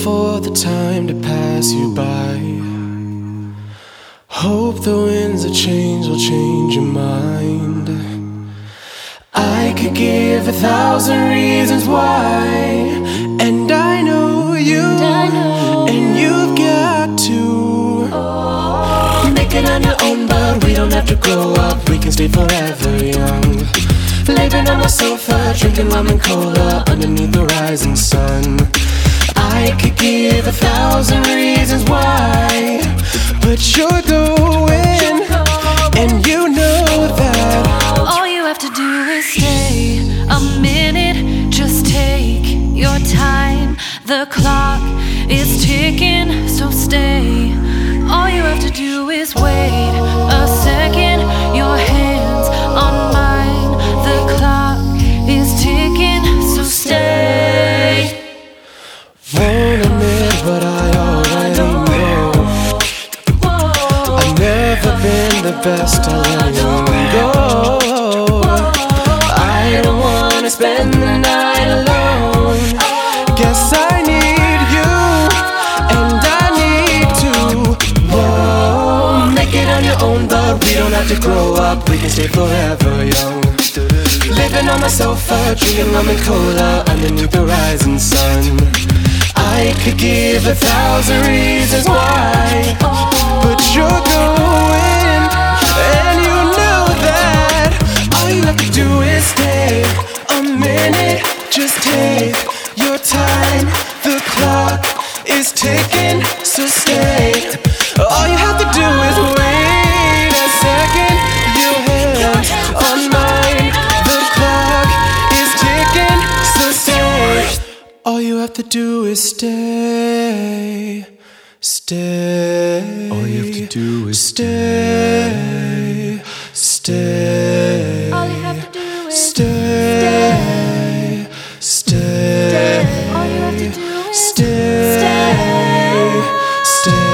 for the time to pass you by. Hope the winds of change will change your mind. I could give 1,000 reasons why, and I know you, and you've got to make it on your own, but we don't have to grow up, we can stay forever young. Living on the sofa, drinking rum and cola underneath the rising sun. I could give 1,000 reasons why, but you're going, and you know that. All you have to do is stay a minute, just take your time. The clock is ticking, so stay. All you have to do is wait a second, your hands on mine. The clock is ticking, so stay. Won't admit, but I already know I've never been the best at letting go. I don't wanna spend the night alone. Guess I need you, and I need to. Whoa, make it on your own, but we don't have to grow up, we can stay forever young. Living on the sofa, drinking rum and cola underneath the rising sun. I could give 1,000 reasons why, but you're going, and you know that. All you have to do is stay a minute, just take your time. The clock is ticking, so stay. All you have to do is wait a second, your hands on mine. The clock is ticking, so stay. All you have to do is stay, stay. All you have to do is stay, stay. All you have to do is stay, stay. All you have to do is stay, stay,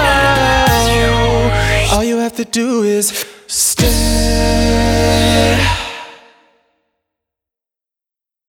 do is stay.